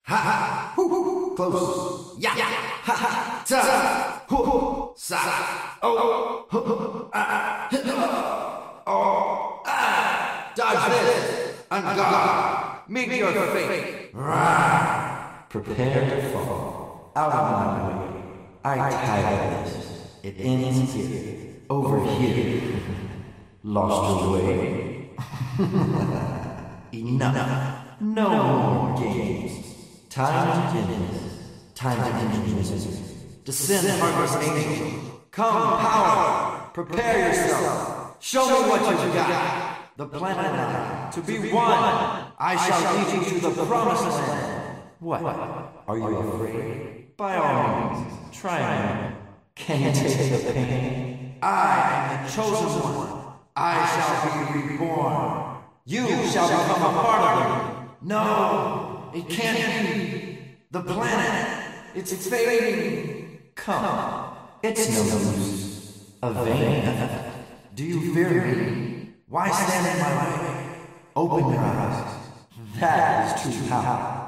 Ha ha, hoo hoo, close. Ya, ha ha, ta, hoo, sa, oh, ho, ah, oh, ah. Dodge this, on guard, meet your fate. Prepare to fall. Out of my way. I tired this. It ends here. Over here. Lost your way. Enough. No more games. Time to end this. Time to end this. Descend, harvest angel. Come, power. Prepare yourself. Show me what you got. The planet and I, to be one. I shall lead you to the promised land. What? Are you afraid? By all means, try me. Can you take the pain? I am the chosen one. I shall be reborn. You shall become a part of me. No, it can't be. The planet, it's fading. Come, it's no use. A vain effort. Do you fear me? Why stand in my way? Open your eyes. That is true power.